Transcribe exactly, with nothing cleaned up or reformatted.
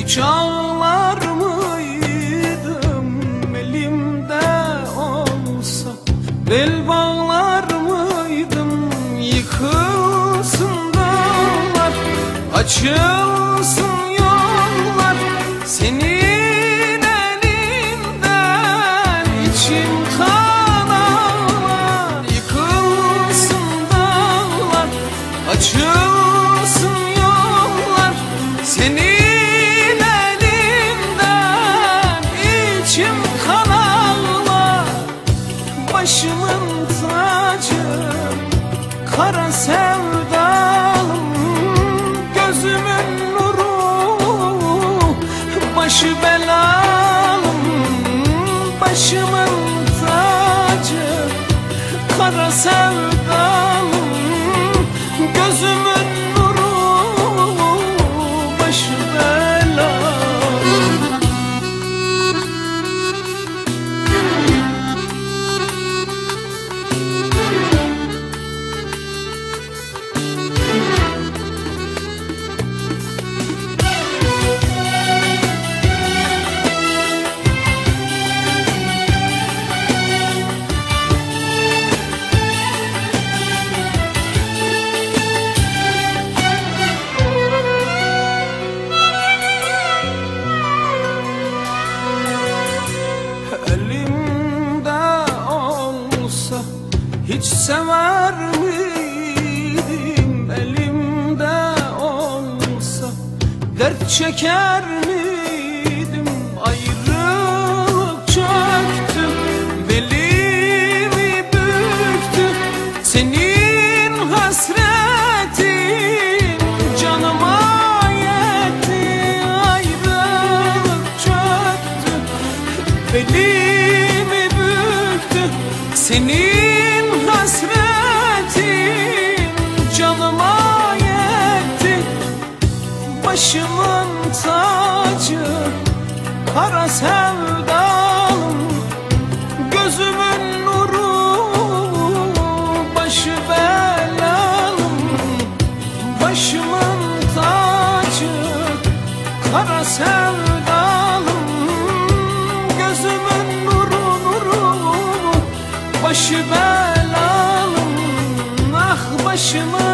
Hiç ağlar mıydım elimde olsa? Bel bağlar mıydım yıkılsın dağlar, açılsın yollar senin elinden, içim kan ağlar. Yıkılsın dağlar, açılsın yollar senin başımın tacı, kara sevdalım, gözümün nuru, başı belalım. Başımın tacı, kara sevdalım, gözümün nuru, başı belalım. Hiç sever miydim elimde olsa? Dert çeker miydim? Ayrılık çöktü, belimi büktü. Senin hasretin canıma yetti. Ayrılık çöktü, belimi büktü. Senin hasretin canıma yetti. Başımın tacı, kara sevdalım, gözümün nuru, başı belalım. Başımın tacı, kara sevdalım, gözümün nuru, nuru, başı belalım. Ah başımın